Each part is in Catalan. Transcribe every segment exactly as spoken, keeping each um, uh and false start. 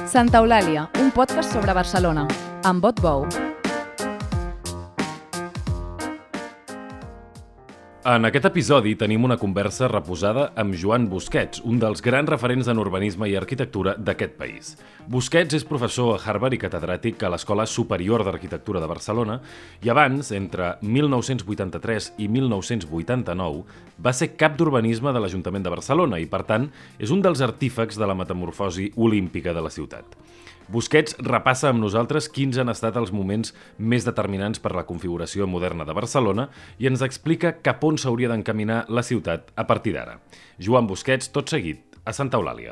Santa Eulàlia, un podcast sobre Barcelona, amb Bot Bou. En aquest episodi tenim una conversa reposada amb Joan Busquets, un dels grans referents en urbanisme i arquitectura d'aquest país. Busquets és professor a Harvard i catedràtic a l'Escola Superior d'Arquitectura de Barcelona i abans, entre mil nou-cents vuitanta-tres i mil nou-cents vuitanta-nou, va ser cap d'urbanisme de l'Ajuntament de Barcelona i, per tant, és un dels artífecs de la metamorfosi olímpica de la ciutat. Busquets repassa amb nosaltres quins han estat els moments més determinants per la configuració moderna de Barcelona i ens explica cap on s'hauria d'encaminar la ciutat a partir d'ara. Joan Busquets, tot seguit, a Santa Eulàlia.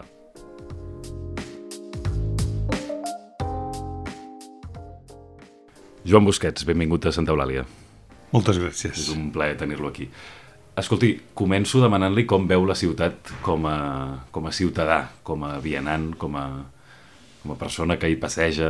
Joan Busquets, benvingut a Santa Eulàlia. Moltes gràcies. És un plaer tenir-lo aquí. Escolti, començo demanant-li com veu la ciutat com a, com a ciutadà, com a vianant, com a... com a persona que hi passeja.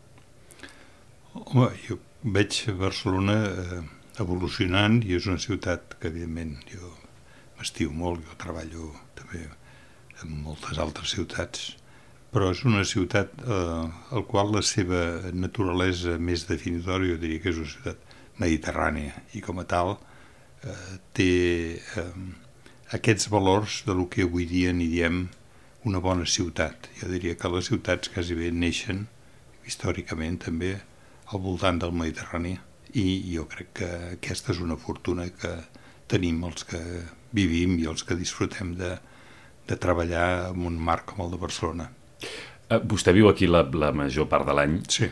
Home, jo veig Barcelona eh, evolucionant i és una ciutat que, evidentment, jo m'estimo molt, jo treballo també en moltes altres ciutats, però és una ciutat eh, al qual la seva naturalesa més definitòria, jo diria que és una ciutat mediterrània i com a tal eh, té eh, aquests valors de lo que avui dia n'hi diem una bona ciutat. Jo diria que les ciutats quasi bé neixen històricament també al voltant del Mediterrani i jo crec que aquesta és una fortuna que tenim els que vivim i els que disfrutem de, de treballar en un marc com el de Barcelona. Uh, vostè viu aquí la, la major part de l'any. Sí.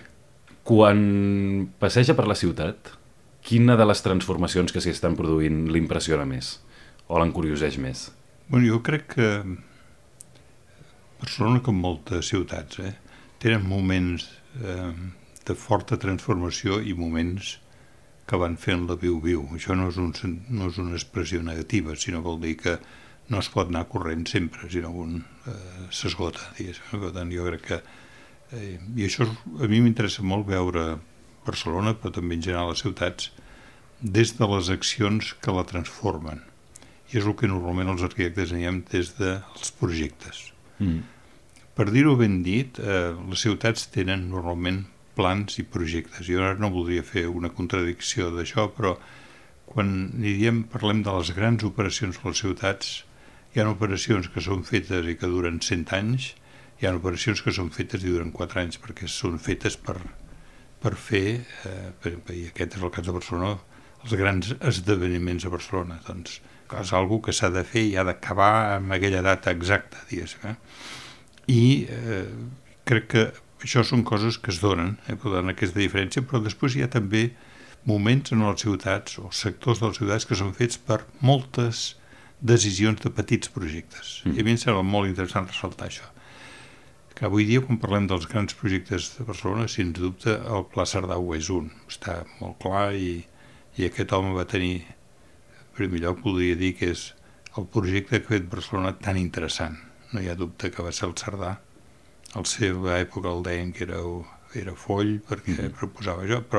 Quan passeja per la ciutat, quina de les transformacions que s'hi estan produint l'impressiona més o l'encurioseix més? Bueno, jo crec que Barcelona, com moltes ciutats, eh, tenen moments eh, de forta transformació i moments que van fent la viu-viu. Això no és, un, no és una expressió negativa, sinó vol dir que no es pot anar corrent sempre, sinó un eh, s'esgota. Per tant, jo crec que... Eh, I això a mi m'interessa molt veure Barcelona, però també en general les ciutats, des de les accions que la transformen. I és el que normalment els arquitectes diem des dels projectes. Mm. Per dir-ho ben dit, eh, les ciutats tenen normalment plans i projectes. Jo ara no voldria fer una contradicció d'això, però quan diem, parlem de les grans operacions per les ciutats, hi ha operacions que són fetes i que duren cent anys, hi ha operacions que són fetes i duren quatre anys, perquè són fetes per, per fer, eh, per, i aquest és el cas de Barcelona, els grans esdeveniments a Barcelona. Doncs és una cosa que s'ha de fer i ha d'acabar amb aquella data exacta, diguéssim. Eh? I eh, crec que això són coses que es donen, eh, per tant, aquesta diferència, però després hi ha també moments en les ciutats o sectors de les ciutats que són fets per moltes decisions de petits projectes. Mm. I a mi em sembla molt interessant ressaltar això. Que avui dia, quan parlem dels grans projectes de Barcelona, sens dubte, el Pla Cerdà ho és un. Està molt clar i, i aquest home va tenir, en primer lloc, podria dir que és el projecte que ha fet Barcelona tan interessant. No hi ha dubte que va ser el Cerdà. A la seva època el deien que era, era foll perquè mm-hmm. proposava això, però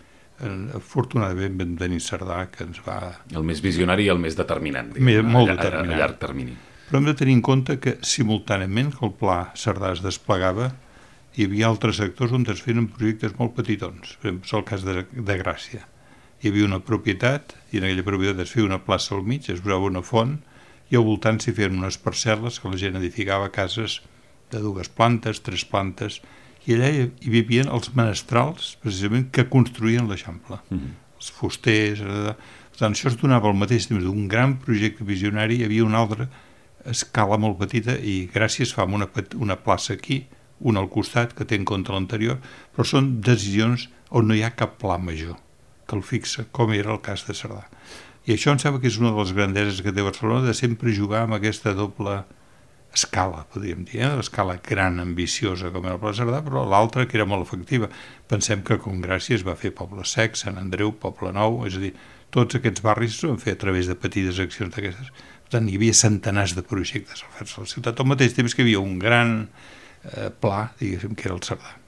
eh, afortunadament vam tenir Cerdà que ens va... El més visionari i el més determinant. Diguem, molt a, determinant. A, a llarg termini. Però hem de tenir en compte que simultàniament que el Pla Cerdà es desplegava, hi havia altres sectors on es feien projectes molt petitons. Per exemple, és el cas de, de Gràcia. Hi havia una propietat i en aquella propietat es feia una plaça al mig, es posava una font i al voltant s'hi feien unes parcel·les que la gent edificava cases de dues plantes, tres plantes, i allà hi vivien els menestrals, precisament, que construïen l'Eixample. Mm-hmm. Els fusters... Eh, per tant, això es donava al mateix temps d'un gran projecte visionari, hi havia una altra escala molt petita i gràcies fa una, una plaça aquí, una al costat, que té en compte l'anterior, però són decisions on no hi ha cap pla major que el fixa, com era el cas de Cerdà. I això em sembla que és una de les grandeses que té Barcelona, de sempre jugar amb aquesta doble escala, podríem dir, eh? L'escala gran, ambiciosa, com era el Pla Cerdà, però l'altra que era molt efectiva. Pensem que com Gràcia es va fer Poble Sec, Sant Andreu, Poble Nou, és a dir, tots aquests barris es van fer a través de petites accions d'aquestes. Per tant, hi havia centenars de projectes al fer-se a la ciutat, al mateix temps que hi havia un gran eh, pla, diguéssim, que era el Cerdà.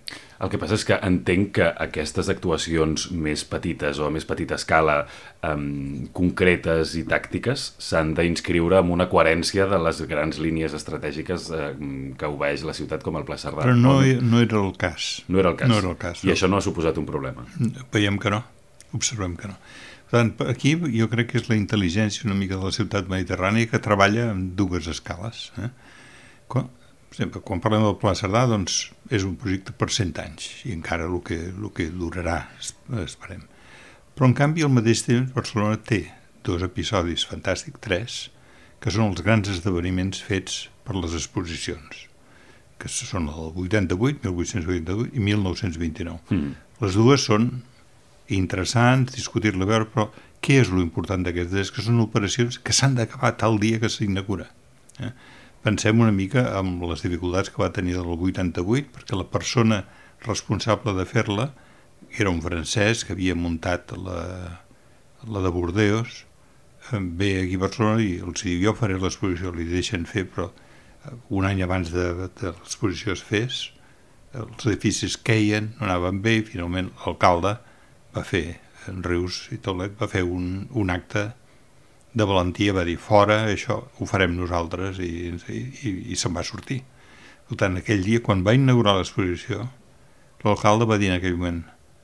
El que passa és que entenc que aquestes actuacions més petites o a més petita escala, um, concretes i tàctiques, s'han d'inscriure amb una coherència de les grans línies estratègiques um, que obeeix la ciutat com el Pla Cerdà. Però no, no era el cas. No era el cas. No era el cas. I no. Això no ha suposat un problema. Veiem que no. Observem que no. Per tant, aquí jo crec que és la intel·ligència una mica de la ciutat mediterrània que treballa en dues escales. Eh? Quan, per exemple, quan parlem del Pla Cerdà, doncs és un projecte per cent anys i encara el que, el que durarà, esperem. Però en canvi al mateix temps Barcelona té dos episodis fantàstics, tres, que són els grans esdeveniments fets per les exposicions, que són el vuitanta-vuit, mil vuit-cents vuitanta-vuit i mil nou-cents vint-i-nou. Mm. Les dues són interessants, discutir-la a veure, però què és l'important d'aquestes? És que són operacions que s'han d'acabar tal dia que s'inaugura. Eh? Pensem una mica amb les dificultats que va tenir del vuitanta-vuit, perquè la persona responsable de fer-la era un francès que havia muntat la, la de Bordeus, ve aquí a Barcelona i els diu, jo faré l'exposició, li deixen fer, però un any abans de, de l'exposició es fes, els edificis queien, no anaven bé, i finalment l'alcalde va fer, en Rius i Taulet, va fer un, un acte de valentia, va dir, fora, això ho farem nosaltres, i, i, i, i se'n va sortir. Per tant, aquell dia, quan va inaugurar l'exposició, l'alcalde va dir en aquell moment,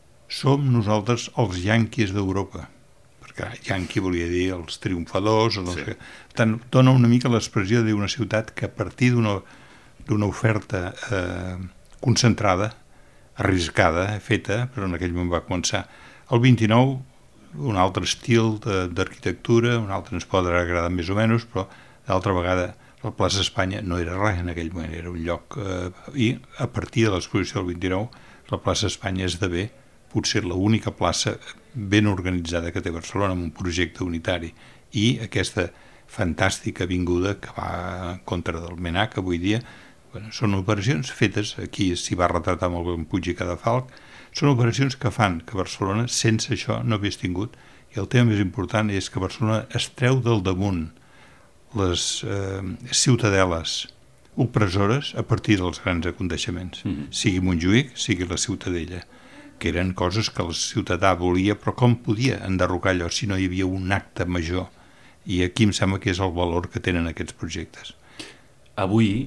som nosaltres els yanquis d'Europa, perquè yanqui volia dir els triomfadors, o no sí. sé. Per tant, dona una mica l'expressió d'una ciutat que a partir d'una d'una oferta eh, concentrada, arriscada, feta, però en aquell moment va començar. El vint-i-nou, un altre estil d'arquitectura, un altre ens podrà agradar més o menys, però d'altra vegada la plaça Espanya no era res en aquell moment, era un lloc... Eh, I a partir de l'exposició del vint-i-nou, la plaça Espanya esdevé potser l'única plaça ben organitzada que té Barcelona, amb un projecte unitari, i aquesta fantàstica avinguda que va en contra del Menac avui dia. Bueno, són operacions fetes, aquí s'hi va retratar amb el Puig i Cadafalc, són operacions que fan que Barcelona sense això no hagués tingut, i el tema més important és que Barcelona es treu del damunt les eh, ciutadeles opressores a partir dels grans aconteixements, mm-hmm. sigui Montjuïc, sigui la Ciutadella, que eren coses que el ciutadà volia, però com podia enderrocar allò si no hi havia un acte major? I aquí em sembla que és el valor que tenen aquests projectes. Avui,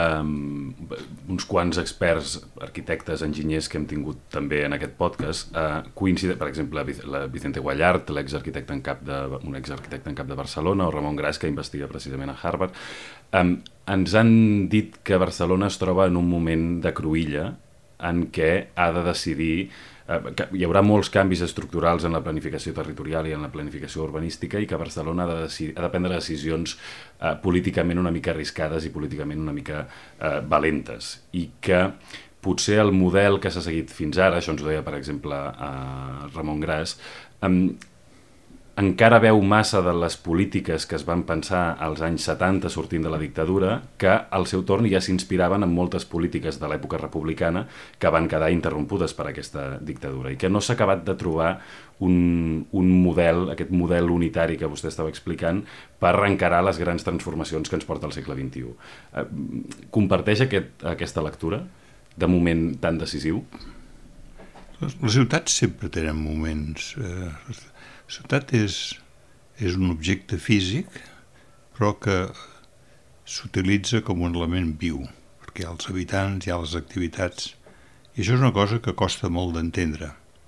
Um, uns quants experts, arquitectes, enginyers que hem tingut també en aquest podcast, uh, coinciden, per exemple, la Vicente Guallart, l'exarquitecte en cap de, un exarquitecte en cap de Barcelona, o Ramon Gras, que investiga precisament a Harvard, um, ens han dit que Barcelona es troba en un moment de cruïlla en què ha de decidir que hi haurà molts canvis estructurals en la planificació territorial i en la planificació urbanística i que Barcelona ha de, decidir, ha de prendre decisions eh, políticament una mica arriscades i políticament una mica eh, valentes, i que potser el model que s'ha seguit fins ara, això ens ho deia per exemple eh, Ramon Gras, eh, encara veu massa de les polítiques que es van pensar als anys setanta sortint de la dictadura, que al seu torn ja s'inspiraven en moltes polítiques de l'època republicana que van quedar interrompudes per aquesta dictadura i que no s'ha acabat de trobar un, un model, aquest model unitari que vostè estava explicant, per encarar les grans transformacions que ens porta al segle vint-i-u. Eh, comparteix aquest, aquesta lectura de moment tan decisiu? Les, les ciutats sempre tenen moments... Eh, La ciutat és, és un objecte físic, però que s'utilitza com un element viu, perquè hi ha els habitants, hi ha les activitats, i això és una cosa que costa molt d'entendre.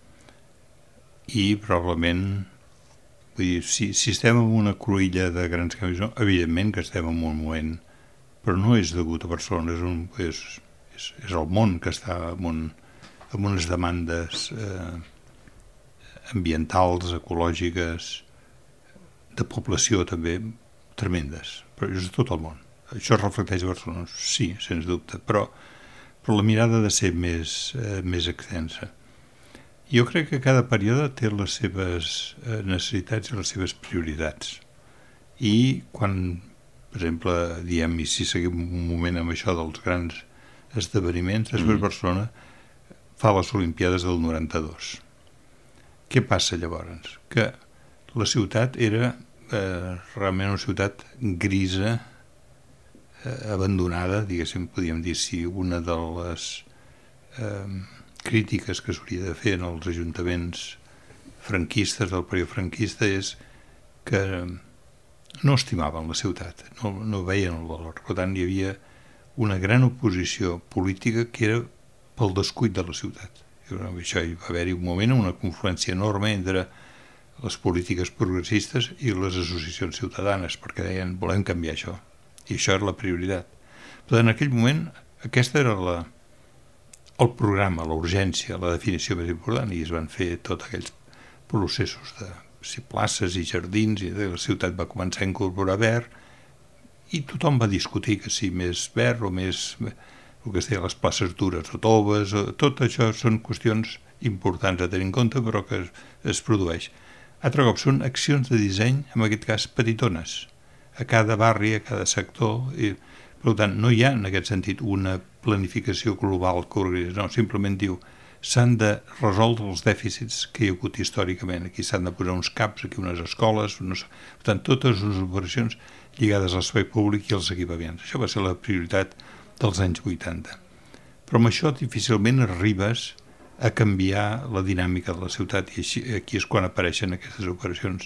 I probablement, vull dir, si, si estem en una cruïlla de grans canvis, no, evidentment que estem en un moment, però no és degut a Barcelona, és, un, és, és, és el món que està amb, un, amb unes demandes... Eh, ambientals, ecològiques, de població també, tremendes. Però és tot el món. Això es reflecteix a Barcelona? Sí, sens dubte, però, però la mirada ha de ser més, eh, més extensa. Jo crec que cada període té les seves eh, necessitats i les seves prioritats. I quan, per exemple, diem, i si seguim un moment amb això dels grans esdeveniments, després mm. Barcelona fa les Olimpiades del noranta-dos. Què passa llavors? Que la ciutat era eh, realment una ciutat grisa, eh, abandonada, diguéssim, podríem dir, si una de les eh, crítiques que s'hauria de fer en els ajuntaments franquistes del període franquista és que no estimaven la ciutat, no, no veien el valor. Per tant, hi havia una gran oposició política que era pel descuit de la ciutat. I, bueno, això hi va haver-hi un moment, una confluència enorme entre les polítiques progressistes i les associacions ciutadanes, perquè deien, volem canviar això, i això era la prioritat. Però en aquell moment, aquesta era la, el programa, la urgència, la definició més important, i es van fer tots aquells processos de si places i jardins, i la ciutat va començar a incorporar verd, i tothom va discutir que si més verd o més, el que es deia les places dures o toves, o, tot això són qüestions importants a tenir en compte, però que es, es produeix. Altre cop, són accions de disseny, en aquest cas petitones, a cada barri, a cada sector, i per tant no hi ha en aquest sentit una planificació global que organitza, no, simplement diu s'han de resoldre els dèficits que hi ha hagut històricament, aquí s'han de posar uns caps, aquí unes escoles, unes... per tant totes les operacions lligades a l'espai públic i als equipaments. Això va ser la prioritat dels anys vuitanta. Però amb això difícilment arribes a canviar la dinàmica de la ciutat i així, aquí és quan apareixen aquestes operacions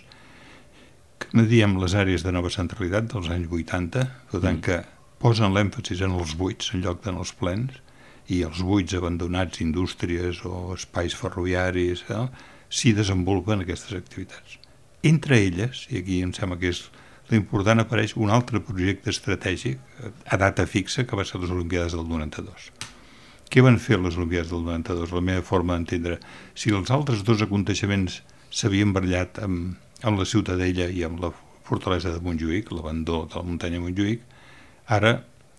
que ne diem les àrees de nova centralitat dels anys vuitanta, per tant que posen l'èmfasis en els buits en lloc d'en els plens, i els buits abandonats, indústries o espais ferroviaris, eh, s'hi desenvolupen aquestes activitats. Entre elles, i aquí em sembla que és l'important, apareix un altre projecte estratègic a data fixa que va ser les Olimpiades del noranta-dos. Què van fer les Olimpiades del noranta-dos? La meva forma d'entendre. Si els altres dos aconteixements s'havien barallat amb, amb la Ciutadella i amb la fortalesa de Montjuïc, l'abandó de la muntanya de Montjuïc, ara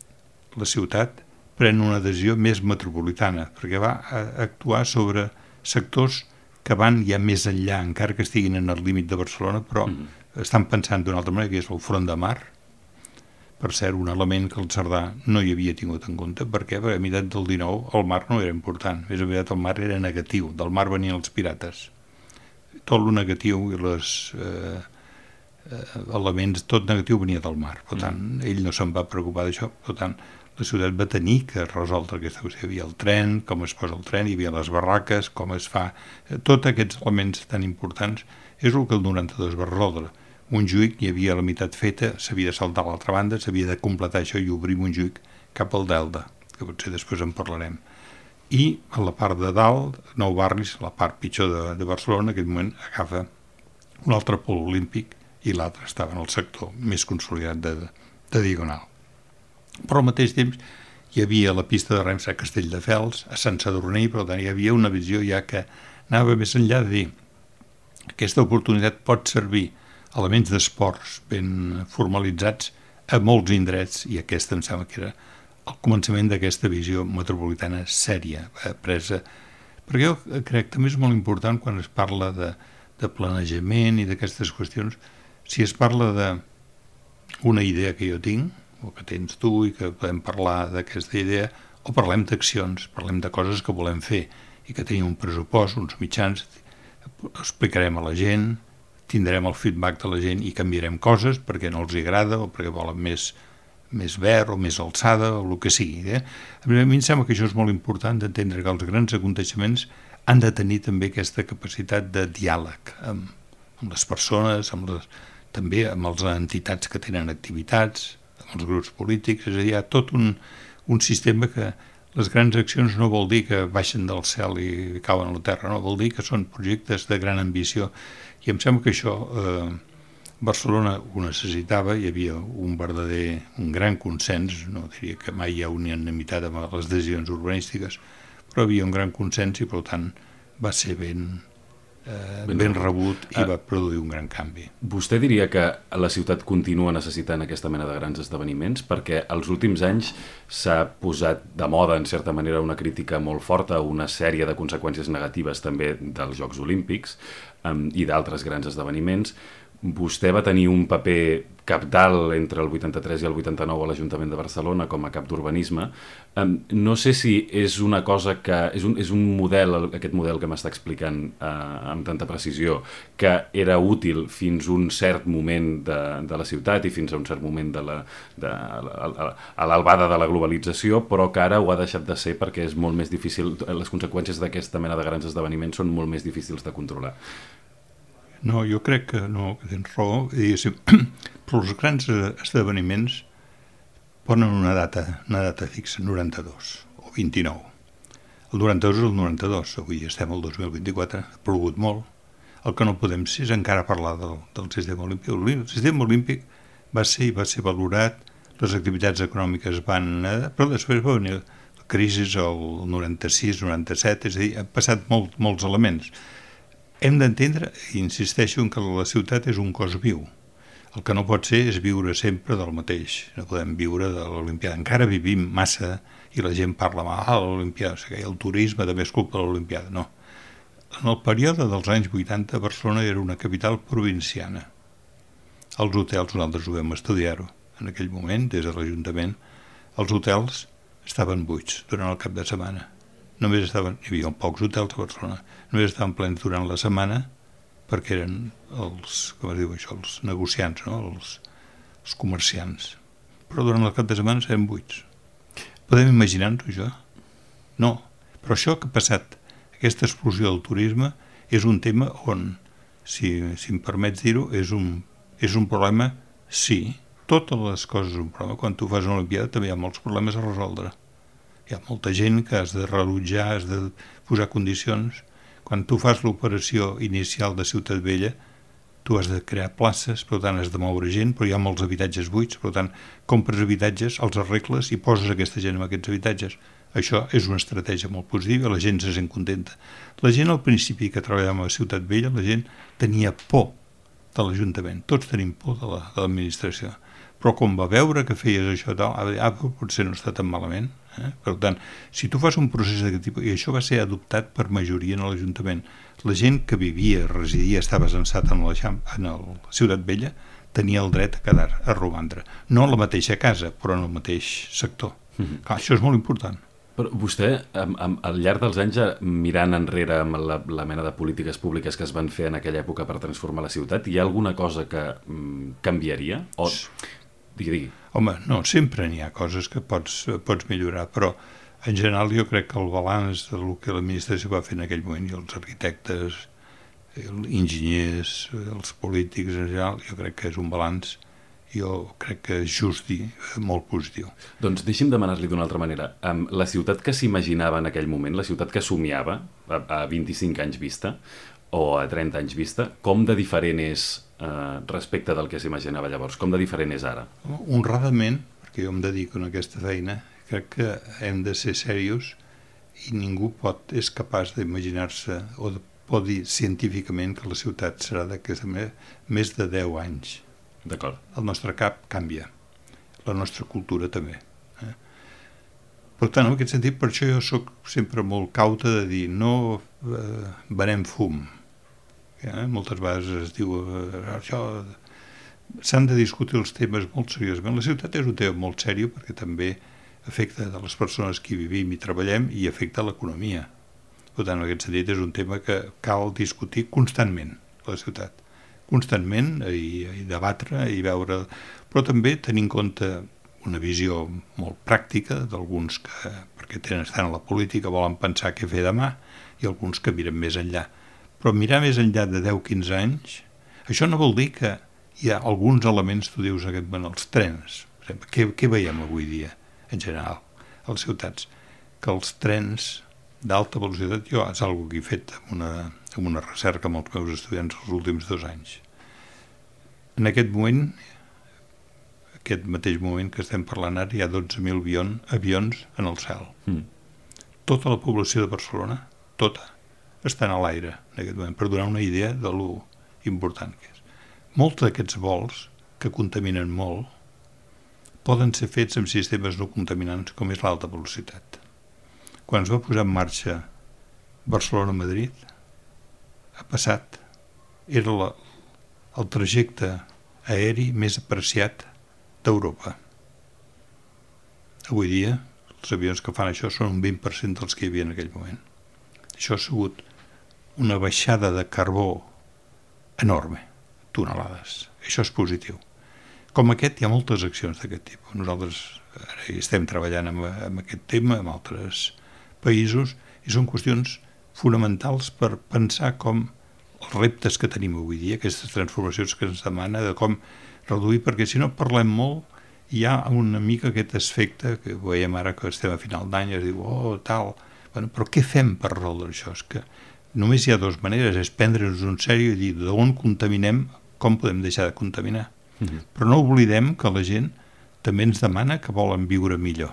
la ciutat pren una adhesió més metropolitana, perquè va actuar sobre sectors que van ja més enllà, encara que estiguin en el límit de Barcelona, però mm. estan pensant d'una altra manera, que és el front de mar. Per cert, un element que el Cerdà no hi havia tingut en compte, perquè a meitat del dinou el mar no era important, més aviat el mar era negatiu, del mar venien els pirates. Tot el negatiu i els eh, elements, tot negatiu venia del mar, per tant, ell no se'n va preocupar d'això, per tant, la ciutat va tenir que resoldre aquesta qüestió. Hi havia el tren, com es posa el tren, hi havia les barraques, com es fa... Tots aquests elements tan importants és el que el noranta-dos va resoldre. Montjuïc hi havia la meitat feta, s'havia de saltar a l'altra banda, s'havia de completar això i obrir Montjuïc cap al Delta, que potser després en parlarem. I a la part de dalt, Nou Barris, la part pitjor de, de Barcelona, en aquell moment agafa un altre pol olímpic i l'altre estava en el sector més consolidat de, de Diagonal. Però al mateix temps hi havia la pista de rems a Castelldefels, a Sant Sadurní, però hi havia una visió ja que anava més enllà de dir aquesta oportunitat pot servir elements d'esports ben formalitzats a molts indrets, i aquest em sembla que era el començament d'aquesta visió metropolitana sèria, presa. Perquè jo crec que també és molt important quan es parla de, de planejament i d'aquestes qüestions, si es parla d'una idea que jo tinc, o que tens tu i que podem parlar d'aquesta idea, o parlem d'accions, parlem de coses que volem fer i que tenim un pressupost, uns mitjans, explicarem a la gent, tindrem el feedback de la gent i canviarem coses perquè no els agrada o perquè volen més, més verd o més alçada o el que sigui. Eh? A mi em sembla que això és molt important d'entendre que els grans aconteixements han de tenir també aquesta capacitat de diàleg amb, amb les persones, amb les, també amb les entitats que tenen activitats, amb els grups polítics, és a dir, hi ha tot un, un sistema que les grans accions no vol dir que baixen del cel i cauen a la terra, no, vol dir que són projectes de gran ambició, i em sembla que això eh, Barcelona ho necessitava, hi havia un verdader, un gran consens, no diria que mai hi ha unanimitat amb les decisions urbanístiques, però hi havia un gran consens i per tant va ser ben, eh, ben, ben rebut i va produir un gran canvi. Vostè diria que la ciutat continua necessitant aquesta mena de grans esdeveniments? Perquè els últims anys s'ha posat de moda, en certa manera, una crítica molt forta a una sèrie de conseqüències negatives també dels Jocs Olímpics um, i d'altres grans esdeveniments. vostè va tenir un paper cabdal entre el vuitanta-tres i el vuitanta-nou a l'Ajuntament de Barcelona com a cap d'urbanisme. No sé si és una cosa que... És un, és un model, aquest model que m'està explicant eh, amb tanta precisió, que era útil fins un cert moment de, de la ciutat i fins a un cert moment de la, de, a, a l'albada de la globalització, però que ara ho ha deixat de ser perquè és molt més difícil, les conseqüències d'aquesta mena de grans esdeveniments són molt més difícils de controlar. No, jo crec que no, que tens raó. Però els grans esdeveniments ponen una data, una data fixa, noranta-dos o vint-i-nou. El noranta-dos és el noranta-dos, avui estem al dos mil vint-i-quatre, ha plogut molt. El que no podem ser és encara parlar del, del sistema olímpic. El sistema olímpic va ser i va ser valorat, les activitats econòmiques van... Però després va venir la crisi el noranta-sis noranta-set, és a dir, han passat molt, molts elements. Hem d'entendre, i insisteixo, en que la ciutat és un cos viu. El que no pot ser és viure sempre del mateix. No podem viure de l'Olimpiada. Encara vivim massa i la gent parla mal de l'Olimpiada. O sigui, el turisme també és culpa de l'Olimpiada. No. En el període dels anys vuitanta, Barcelona era una capital provinciana. Els hotels, nosaltres ho vam estudiar-ho. En aquell moment, des de l'Ajuntament, els hotels estaven buits durant el cap de setmana. Només estaven, hi havia pocs hotels a Barcelona, només estaven plens durant la setmana perquè eren els, com es diu això, els negociants, no? els, els comerciants. Però durant el cap de setmana eren buits. Podem imaginar-nos això? No. Però això que ha passat, aquesta explosió del turisme, és un tema on, si, si em permets dir-ho, és un, és un problema, sí, totes les coses és un problema. Quan tu fas una olimpiada també hi ha molts problemes a resoldre. Hi ha molta gent que has de rebutjar, has de posar condicions. Quan tu fas l'operació inicial de Ciutat Vella, tu has de crear places, per tant has de moure gent, però hi ha molts habitatges buits, per tant compres habitatges, els arregles i poses aquesta gent en aquests habitatges. Això és una estratègia molt positiva, la gent se sent contenta. La gent al principi que treballàvem a Ciutat Vella, la gent tenia por de l'Ajuntament, tots tenim por de la, de l'administració. Però quan va veure que feies això, tal, ah, potser no està tan malament. Eh? Per tant, si tu fas un procés d'aquest tipus, i això va ser adoptat per majoria en l'Ajuntament, la gent que vivia, residia, estava censat en la en el Ciutat Vella, tenia el dret a quedar a romandre. No a la mateixa casa, però en el mateix sector. Mm-hmm. Clar, això és molt important. Però vostè, am, am, al llarg dels anys, mirant enrere amb la, la mena de polítiques públiques que es van fer en aquella època per transformar la ciutat, hi ha alguna cosa que mm, canviaria? O... Digui, digui. Home, no, sempre n'hi ha coses que pots, pots millorar, però en general jo crec que el balanç del que l'administració va fer en aquell moment, i els arquitectes, els enginyers, els polítics en general, jo crec que és un balanç, jo crec que és just i molt positiu. Doncs deixi'm demanar-li d'una altra manera. La ciutat que s'imaginava en aquell moment, la ciutat que somiava a vint-i-cinc anys vista, o a trenta anys vista, com de diferent és eh, respecte del que s'imaginava llavors? Com de diferent és ara? Honradament, perquè jo em dedico a aquesta feina, crec que hem de ser serios i ningú pot, és capaç d'imaginar-se o de, pot dir científicament que la ciutat serà d'aquesta manera més de deu anys. D'acord. El nostre cap canvia, la nostra cultura també. Eh? Per tant, en aquest sentit, per això jo soc sempre molt cauta de dir no eh, venem fum. Eh? Moltes vegades es diu eh, això... S'han de discutir els temes molt seriosament. La ciutat és un tema molt seriós perquè també afecta a les persones que hi vivim i treballem i afecta a l'economia. Per tant, en aquest sentit, és un tema que cal discutir constantment, la ciutat. Constantment, i, i debatre, i veure... Però també tenir en compte una visió molt pràctica d'alguns que, perquè tenen, estan a la política, volen pensar què fer demà, i alguns que miren més enllà. Però mirar més enllà de deu a quinze anys, això no vol dir que hi ha alguns elements, tu dius, aquest, bueno, els trens. Per exemple, què, què veiem avui dia, en general, a les ciutats? Que els trens d'alta velocitat, jo és una cosa que he fet amb una, amb una recerca amb els meus estudiants els últims dos anys. En aquest moment, aquest mateix moment que estem parlant ara, hi ha dotze mil avions, avions en el cel. Mm. Tota la població de Barcelona, tota, estan a l'aire en aquest moment, per donar una idea de lo important que és. Molts d'aquests vols, que contaminen molt, poden ser fets amb sistemes no contaminants com és l'alta velocitat. Quan es va posar en marxa Barcelona-Madrid, ha passat, era la, el trajecte aeri més apreciat d'Europa. Avui dia, els avions que fan això són un vint per cent dels que hi havia en aquell moment. Això ha sigut una baixada de carbó enorme, tonelades. Això és positiu. Com aquest, hi ha moltes accions d'aquest tipus. Nosaltres ara hi estem treballant amb, amb aquest tema, en altres països, i són qüestions fonamentals per pensar com els reptes que tenim avui dia, aquestes transformacions que ens demana, de com reduir, perquè si no parlem molt, hi ha una mica aquest aspecte que veiem ara que estem a final d'any, es diu, oh, tal, bueno, però què fem per resoldre això? És que només hi ha dues maneres, és prendre'ns un sèrio i dir d'on contaminem, com podem deixar de contaminar. Mm-hmm. Però no oblidem que la gent també ens demana que volen viure millor.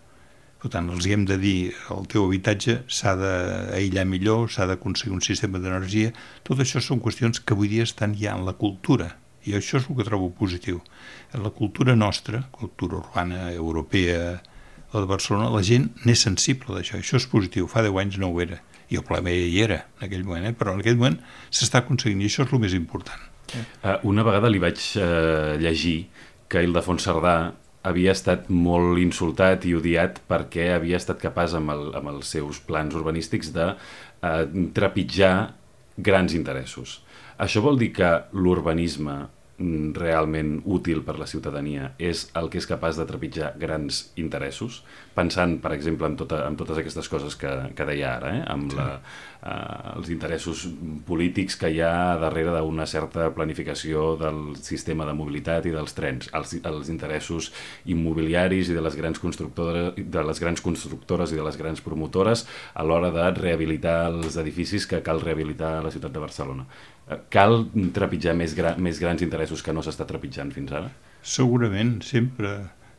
Per tant, els hi hem de dir, el teu habitatge s'ha d'aïllar millor, s'ha d'aconseguir un sistema d'energia. Tot això són qüestions que avui dia estan ja en la cultura, i això és el que trobo positiu. En la cultura nostra, cultura urbana, europea, la de Barcelona, la gent n'és sensible d'això. Això és positiu. Fa deu anys no ho era. I el problema ja hi era en aquell moment, eh? Però en aquell moment s'està aconseguint, i això és el més important. Uh, una vegada li vaig uh, llegir que Ildefons Cerdà havia estat molt insultat i odiat perquè havia estat capaç amb, el, amb els seus plans urbanístics de uh, trepitjar grans interessos. Això vol dir que l'urbanisme realment útil per la ciutadania és el que és capaç de trepitjar grans interessos, pensant, per exemple, en, tota, en totes aquestes coses que, que deia ara, eh? amb la, eh, els interessos polítics que hi ha darrere d'una certa planificació del sistema de mobilitat i dels trens, els, els interessos immobiliaris i de les grans constructores, de les grans constructores i de les grans promotores a l'hora de rehabilitar els edificis que cal rehabilitar a la ciutat de Barcelona. Cal trepitjar més, gra, més grans interessos que no s'està trepitjant fins ara? Segurament, sempre,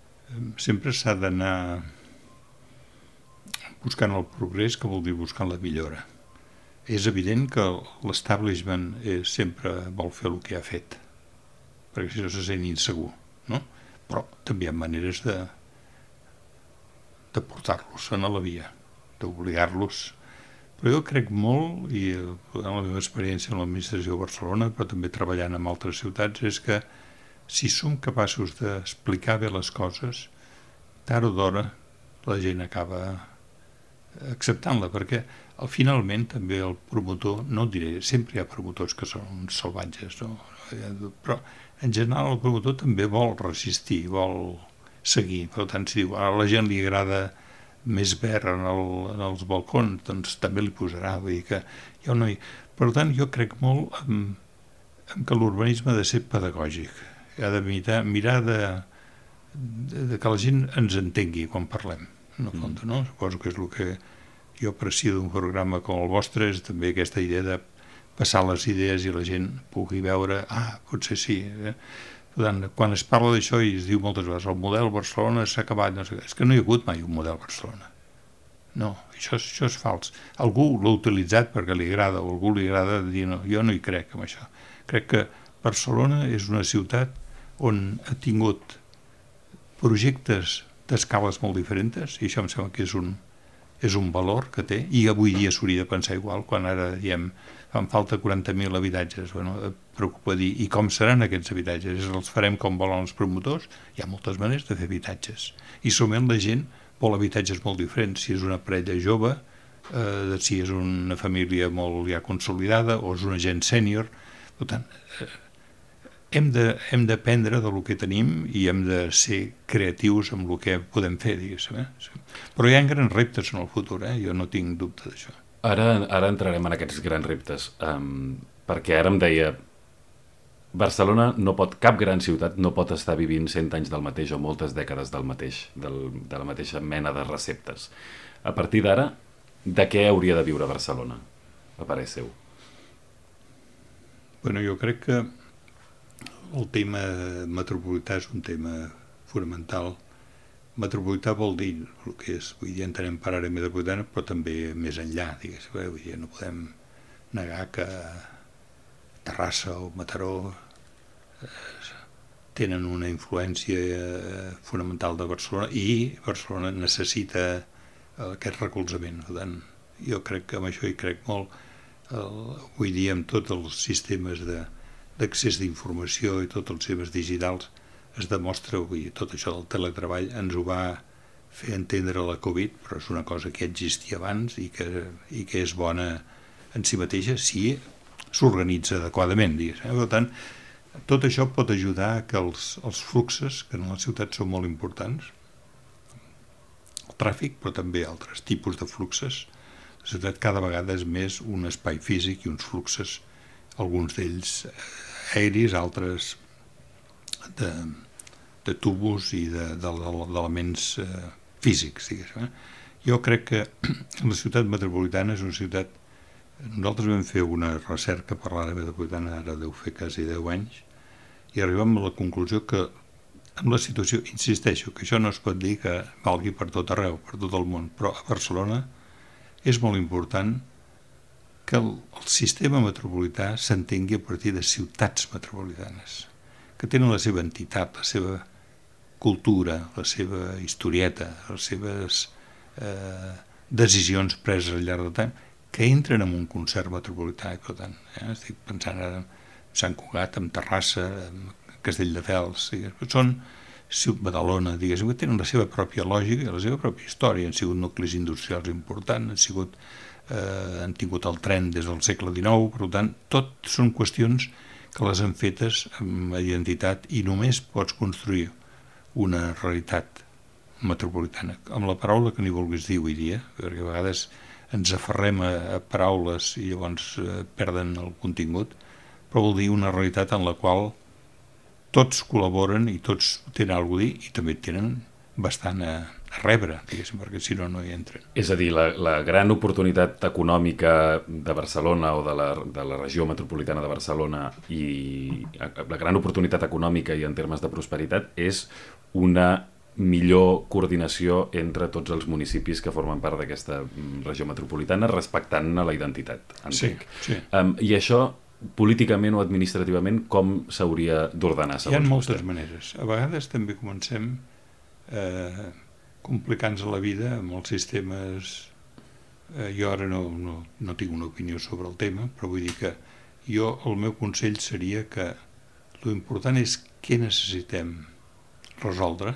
sempre s'ha d'anar buscant el progrés, que vol dir buscant la millora. És evident que l'establishment sempre vol fer el que ha fet, perquè si no se sent insegur, no? Però també hi ha maneres de, de portar-los a la via, d'obligar-los. Però jo crec molt, i en la meva experiència en l'administració de Barcelona, però també treballant en altres ciutats, és que si som capaços d'explicar bé les coses, tard o d'hora la gent acaba acceptant-la, perquè al, finalment també el promotor, no et diré, sempre hi ha promotors que són uns salvatges, no? Però en general el promotor també vol resistir, vol seguir. Per tant, si diu, a la gent li agrada més verd en, el, en els balcons, doncs també li posarà. Vull dir que hi ha una... Per tant, jo crec molt en, en que l'urbanisme ha de ser pedagògic. Ha de mirar, mirar de, de, de que la gent ens entengui quan parlem, en el fons, no? Suposo que és el que jo aprecio d'un programa com el vostre, és també aquesta idea de passar les idees i la gent pugui veure, ah, potser sí, eh? Per tant, quan es parla d'això i es diu moltes vegades el model Barcelona s'ha acabat, no sé, és que no hi ha hagut mai un model Barcelona. No, això, això és fals. Algú l'ha utilitzat perquè li agrada, o algú li agrada dir, no, jo no hi crec en això. Crec que Barcelona és una ciutat on ha tingut projectes d'escales molt diferents, i això em sembla que és un, és un valor que té, i avui dia s'hauria de pensar igual, quan ara diem fan falta quaranta mil habitatges. Bueno, preocupa dir, i com seran aquests habitatges? Els farem com volen els promotors? Hi ha moltes maneres de fer habitatges. I sovint la gent vol habitatges molt diferents. Si és una parella jove, eh, si és una família molt ja consolidada, o és una gent sènior. Per tant, eh, hem de, hem d'aprendre del que tenim i hem de ser creatius amb el que podem fer, diguéssim. Eh? Però hi ha grans reptes en el futur, eh? Jo no tinc dubte d'això. Ara, ara entrarem en aquests grans reptes, um, perquè ara em deia Barcelona no pot, cap gran ciutat no pot estar vivint cent anys del mateix o moltes dècades del mateix, del, de la mateixa mena de receptes. A partir d'ara, de què hauria de viure Barcelona, a parer seu? Bueno, jo crec que el tema metropolità és un tema fonamental. Metropolità vol dir el que és, vull dir, entenem per àrea metropolitana, però també més enllà, diguéssim. Vull dir, no podem negar que Terrassa o Mataró eh, tenen una influència eh, fonamental de Barcelona, i Barcelona necessita eh, aquest recolzament. Per tant, jo crec que amb això hi crec molt. El, avui dia, amb tots els sistemes de, d'accés d'informació i tots els temes digitals es demostra avui. Tot això del teletreball ens ho va fer entendre la Covid, però és una cosa que existia abans i que, i que és bona en si mateixa si s'organitza adequadament, digues. Per tant, tot això pot ajudar a que els, els fluxes, que en la ciutat són molt importants, el tràfic, però també altres tipus de fluxes, la ciutat cada vegada és més un espai físic i uns fluxes, alguns d'ells aeris, altres de, de tubos i d'elements de, de, eh, físics, diguéssim. Eh? Jo crec que la ciutat metropolitana és una ciutat... Nosaltres vam fer una recerca per l'àrea metropolitana, ara deu fer quasi deu anys, i arribem a la conclusió que amb la situació, insisteixo, que això no es pot dir que valgui per tot arreu, per tot el món, però a Barcelona és molt important que el, el sistema metropolità s'entengui a partir de ciutats metropolitanes, que tenen la seva entitat, la seva cultura, la seva historieta, les seves eh, decisions preses al llarg del temps, que entren en un concert metropolità, i per tant, eh, estic pensant ara en Sant Cugat, en Terrassa, en Castelldefels, diguéssim, són Badalona, diguéssim, que tenen la seva pròpia lògica i la seva pròpia història, han sigut nuclis industrials importants, han sigut eh, han tingut el tren des del segle dinou, per tant, tot són qüestions que les han fetes amb identitat i només pots construir una realitat metropolitana, amb la paraula que n'hi vulguis dir avui dia, perquè a vegades ens aferrem a, a paraules i llavors eh, perden el contingut, però vol dir una realitat en la qual tots col·laboren i tots tenen alguna cosa a dir i també tenen bastant a, a rebre, diguéssim, perquè si no, no hi entren. És a dir, la, la gran oportunitat econòmica de Barcelona o de la, de la regió metropolitana de Barcelona i la gran oportunitat econòmica i en termes de prosperitat és una millor coordinació entre tots els municipis que formen part d'aquesta regió metropolitana respectant la identitat, entenc. Sí, sí. Um, I això, políticament o administrativament, com s'hauria d'ordenar, segons Hi ha moltes vostè? maneres. A vegades també comencem eh, complicant-nos la vida amb els sistemes... Eh, jo ara no, no, no tinc una opinió sobre el tema, però vull dir que jo, el meu consell seria que l'important és què necessitem resoldre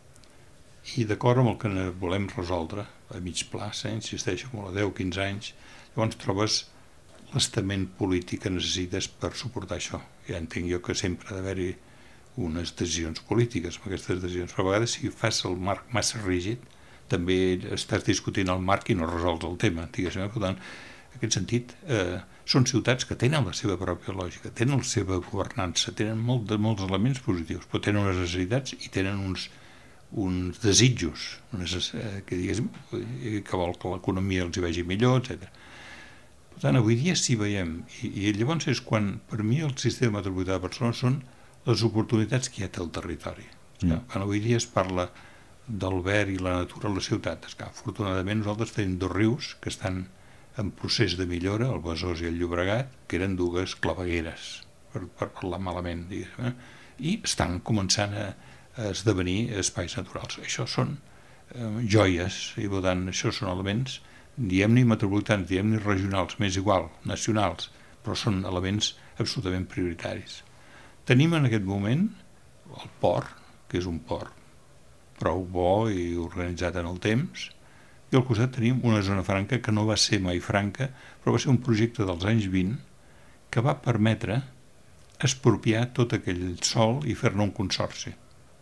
i d'acord amb el que volem resoldre a mig plaç, eh, insisteixo, com a deu o quinze anys, llavors trobes l'estament polític que necessites per suportar això. Ja entenc jo que sempre ha d'haver-hi unes decisions polítiques amb aquestes decisions, però a vegades si fas el marc massa rígid també estàs discutint el marc i no resols el tema, diguéssim. Per tant, en aquest sentit, eh, són ciutats que tenen la seva pròpia lògica, tenen la seva governança, tenen molt de, molts elements positius, però tenen unes necessitats i tenen uns uns desitjos unes, eh, que diguéssim que vol que l'economia els hi vegi millor, etcètera. Per tant, avui dia sí veiem, i, i llavors és quan, per mi, el sistema metropolità de Barcelona són les oportunitats que hi ha el territori. Mm. Quan avui dia es parla del verd i la natura a la ciutat, esclar, afortunadament nosaltres tenim dos rius que estan en procés de millora, el Besòs i el Llobregat, que eren dues clavegueres, per, per parlar malament, diguéssim, eh? I estan començant a a esdevenir espais naturals. Això són eh, joies, i per tant, això són elements, diem-ne metropolitans, diem-ne regionals, m'és igual, nacionals, però són elements absolutament prioritaris. Tenim en aquest moment el port, que és un port prou bo i organitzat en el temps, i al costat tenim una zona franca que no va ser mai franca, però va ser un projecte dels anys vint que va permetre expropiar tot aquell sòl i fer-ne un consorci.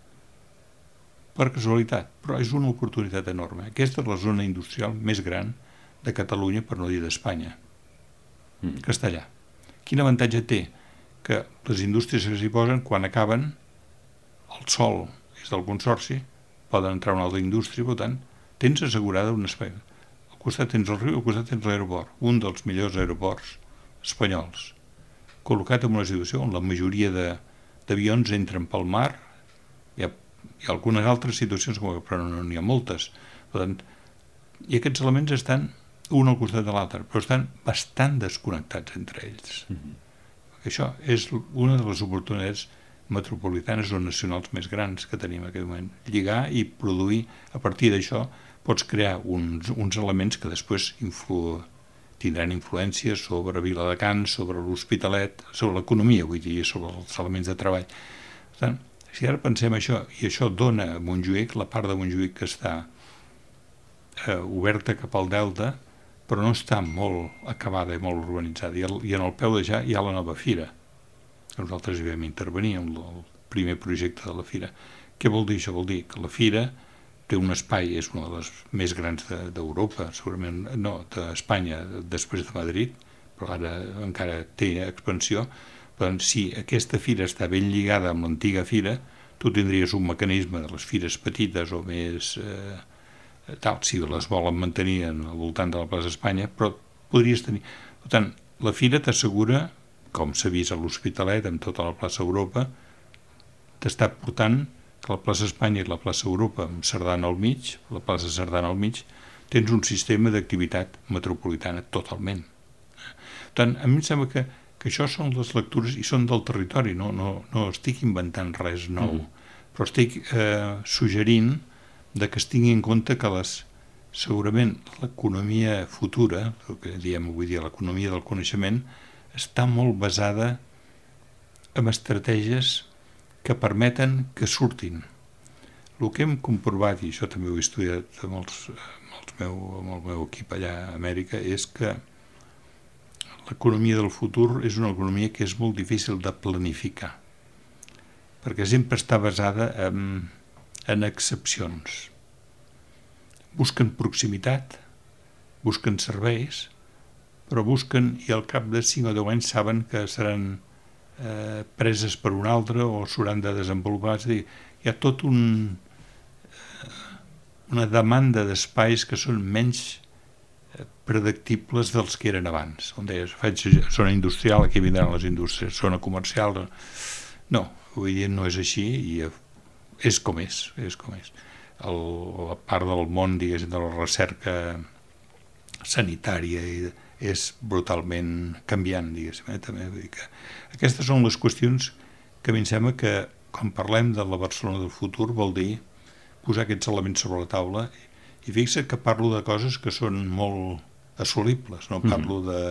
Per casualitat, però és una oportunitat enorme. Aquesta és la zona industrial més gran de Catalunya, per no dir d'Espanya, mm. Castellà. Quin avantatge té? Que les indústries que s'hi posen, quan acaben, el sòl és del consorci, poden entrar una altra indústria, per tant, tens assegurada un espai. Al costat tens el riu, al costat tens l'aeroport, un dels millors aeroports espanyols, col·locat en una situació on la majoria d'avions entren pel mar, hi ha Hi ha algunes altres situacions, però no n'hi ha moltes. Per tant, i aquests elements estan un al costat de l'altre, però estan bastant desconnectats entre ells. Mm-hmm. Això és una de les oportunitats metropolitanes o nacionals més grans que tenim en aquest moment. Lligar i produir, a partir d'això, pots crear uns, uns elements que després influ, tindran influència sobre Viladecans, sobre l'Hospitalet, sobre l'economia, vull dir, sobre els elements de treball. Per tant, si ara pensem això, i això dona a Montjuïc, la part de Montjuïc que està eh, oberta cap al delta, però no està molt acabada i molt urbanitzada. I, el, i en el peu de ja hi ha la nova fira. Nosaltres hi vam intervenir en el primer projecte de la fira. Què vol dir això? Vol dir que la fira té un espai, és una de les més grans d'Europa, de, segurament, no, d'Espanya, després de Madrid, però ara encara té expansió. Per tant, si aquesta fira està ben lligada amb l'antiga fira, tu tindries un mecanisme de les fires petites o més eh, tal, si les volen mantenir al voltant de la plaça Espanya, però podries tenir... Per tant, la fira t'assegura, com s'ha vist a l'Hospitalet, amb tota la plaça Europa, t'està portant que la plaça Espanya i la plaça Europa, amb Sardana al mig, la plaça Sardana al mig, tens un sistema d'activitat metropolitana totalment. Per tant, a mi em sembla que, que això són les lectures i són del territori, no, no, no estic inventant res nou, mm. però estic eh, suggerint de que es tingui en compte que les, segurament l'economia futura, el que diem avui dia l'economia del coneixement, està molt basada en estratègies que permeten que surtin. El que hem comprovat, i això també ho he estudiat amb, els, amb, els meu, amb el meu equip allà a Amèrica, és que l'economia del futur és una economia que és molt difícil de planificar, perquè sempre està basada en, en excepcions. Busquen proximitat, busquen serveis, però busquen, i al cap de cinc o deu anys saben que seran Eh, preses per un altre o s'hauran de desenvolupar. És a dir, hi ha tot un eh, una demanda d'espais que són menys eh, predictibles dels que eren abans. On deies, faig zona industrial, aquí vindran les indústries, zona comercial... No, avui dia no és així i és com és, és com és. El, la part del món, diguéssim, de la recerca sanitària i és brutalment canviant, diguéssim. Eh? També vull dir que aquestes són les qüestions que a mi em sembla que, quan parlem de la Barcelona del futur, vol dir posar aquests elements sobre la taula i fixa't que parlo de coses que són molt assolibles, no parlo de...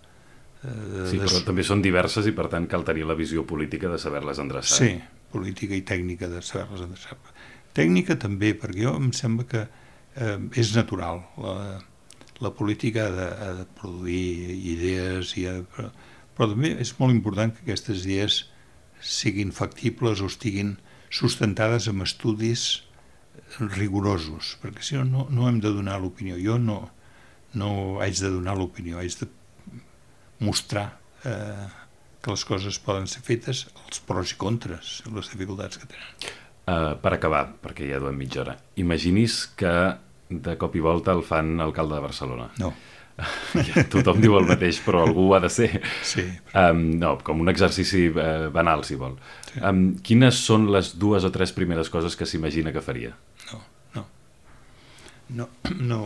de sí, però de... també són diverses i per tant cal tenir la visió política de saber-les endreçar. Sí, política i tècnica de saber-les endreçar. Tècnica també, perquè jo em sembla que eh, és natural. La, la política ha de, ha de produir idees, i ha de, però, però també és molt important que aquestes idees siguin factibles o estiguin sustentades amb estudis rigorosos, perquè si no, no, no hem de donar l'opinió. Jo no, no haig de donar l'opinió, haig de mostrar eh, que les coses poden ser fetes, els pros i contres, les dificultats que tenen. Uh, per acabar, perquè ja duem mitja hora, imagini's que de cop i volta el fan alcalde de Barcelona. No. Ja, tothom diu el mateix, però algú ha de ser. Sí. Um, no, com un exercici uh, banal, si vol. Sí. Um, quines són les dues o tres primeres coses que s'imagina que faria? No, no. No, no,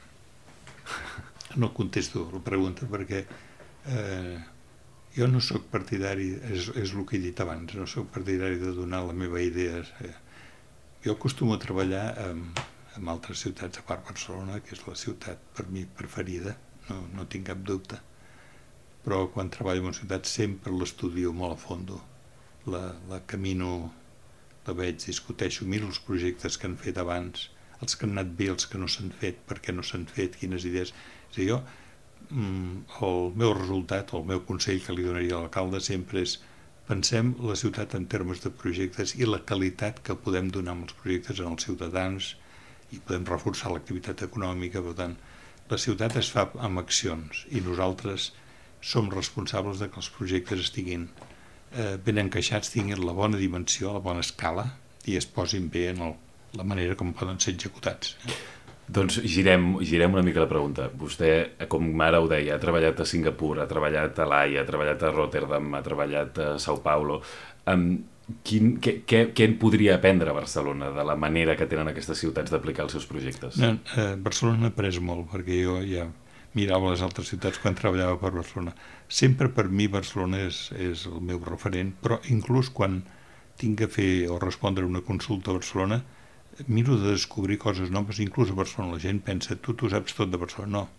no contesto la pregunta perquè eh, jo no sóc partidari, és, és el que he dit abans, no sóc partidari de donar la meva idea. Jo acostumo a treballar amb, amb altres ciutats a part Barcelona, que és la ciutat per mi preferida, no, no tinc cap dubte, però quan treballo en una ciutat sempre l'estudio molt a fondo, la, la camino, la veig, discuteixo, miro els projectes que han fet abans, els que han anat bé, els que no s'han fet, per què no s'han fet, quines idees. És a dir, jo, el meu resultat, o el meu consell que li donaria a l'alcalde sempre és pensem la ciutat en termes de projectes i la qualitat que podem donar amb els projectes als ciutadans i podem reforçar l'activitat econòmica. Per tant, la ciutat es fa amb accions i nosaltres som responsables de que els projectes estiguin eh, ben encaixats, tinguin la bona dimensió, la bona escala i es posin bé en el, la manera com poden ser executats. Doncs girem, girem una mica la pregunta. Vostè, com ara ho deia, ha treballat a Singapur, ha treballat a l'Haia, ha treballat a Rotterdam, ha treballat a Sao Paulo. Um, quin, què, què, què en podria aprendre a Barcelona de la manera que tenen aquestes ciutats d'aplicar els seus projectes? No, eh, Barcelona n'ha après molt, perquè jo ja mirava les altres ciutats quan treballava per Barcelona. Sempre per mi Barcelona és, és el meu referent, però inclús quan tinc que fer o respondre una consulta a Barcelona, miro de descobrir coses noves, inclús a Barcelona. La gent pensa, tu t'ho saps tot de Barcelona. No,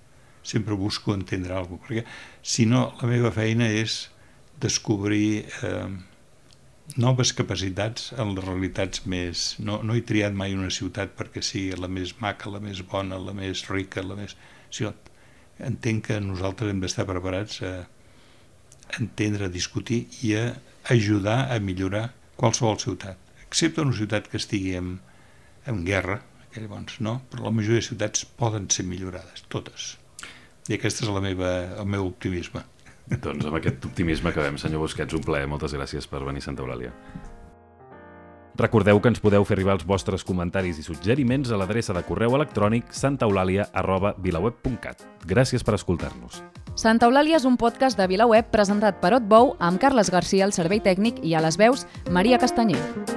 sempre busco entendre alguna cosa, perquè si no, la meva feina és descobrir eh, noves capacitats en les realitats més... No, no he triat mai una ciutat perquè sigui la més maca, la més bona, la més rica, la més... Sinó, entenc que nosaltres hem d'estar preparats a entendre, a discutir i a ajudar a millorar qualsevol ciutat, excepte una ciutat que estigui en, en guerra, que llavors no, però la majoria de ciutats poden ser millorades, totes. I aquest és la meva, el meu optimisme. Doncs amb aquest optimisme acabem, senyor Busquets. Un plaer, moltes gràcies per venir a Santa Eulàlia. Recordeu que ens podeu fer arribar els vostres comentaris i suggeriments a l'adreça de correu electrònic santaeulàlia arroba vilaweb punt cat. Gràcies per escoltar-nos. Santa Eulàlia és un podcast de VilaWeb presentat per Otbou amb Carles Garcia al servei tècnic i a les veus Maria Castanyer.